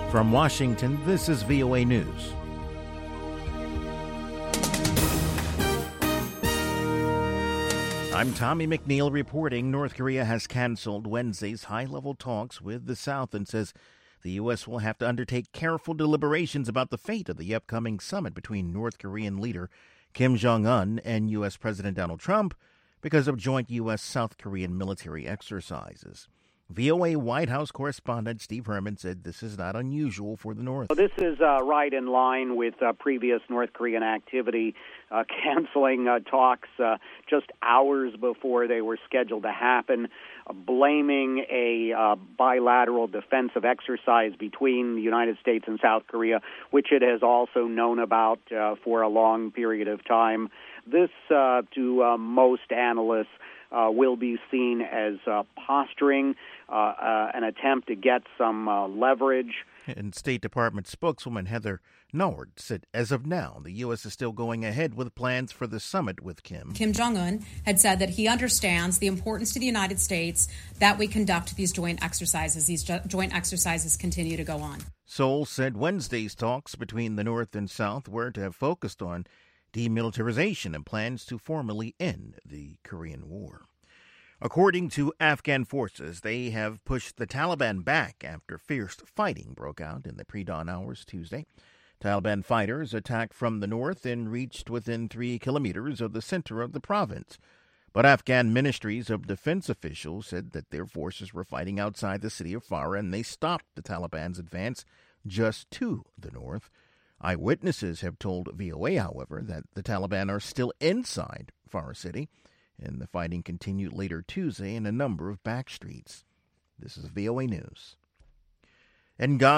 From Washington, this is VOA News. I'm Tommy McNeil reporting North Korea has canceled Wednesday's high-level talks with the South and says the U.S. will have to undertake careful deliberations about the fate of the upcoming summit between North Korean leader Kim Jong-un and U.S. President Donald Trump because of joint U.S.-South Korean military exercises. VOA White House correspondent Steve Herman said this is not unusual for the North. This is right in line with previous North Korean activity, canceling talks just hours before they were scheduled to happen, blaming a bilateral defensive exercise between the United States and South Korea, which it has also known about for a long period of time. This, to most analysts, will be seen as posturing, an attempt to get some leverage. And State Department spokeswoman Heather Nauert said as of now, the U.S. is still going ahead with plans for the summit with Kim. Kim Jong-un had said that he understands the importance to the United States that we conduct these joint exercises. These joint exercises continue to go on. Seoul said Wednesday's talks between the North and South were to have focused on demilitarization and plans to formally end the Korean War. According to Afghan forces, they have pushed the Taliban back after fierce fighting broke out in the pre-dawn hours Tuesday. Taliban fighters attacked from the north and reached within 3 kilometers of the center of the province. But Afghan ministries of defense officials said that their forces were fighting outside the city of Farah and they stopped the Taliban's advance just to the north. Eyewitnesses have told VOA, however, that the Taliban are still inside Farah City, and the fighting continued later Tuesday in a number of back streets. This is VOA News. And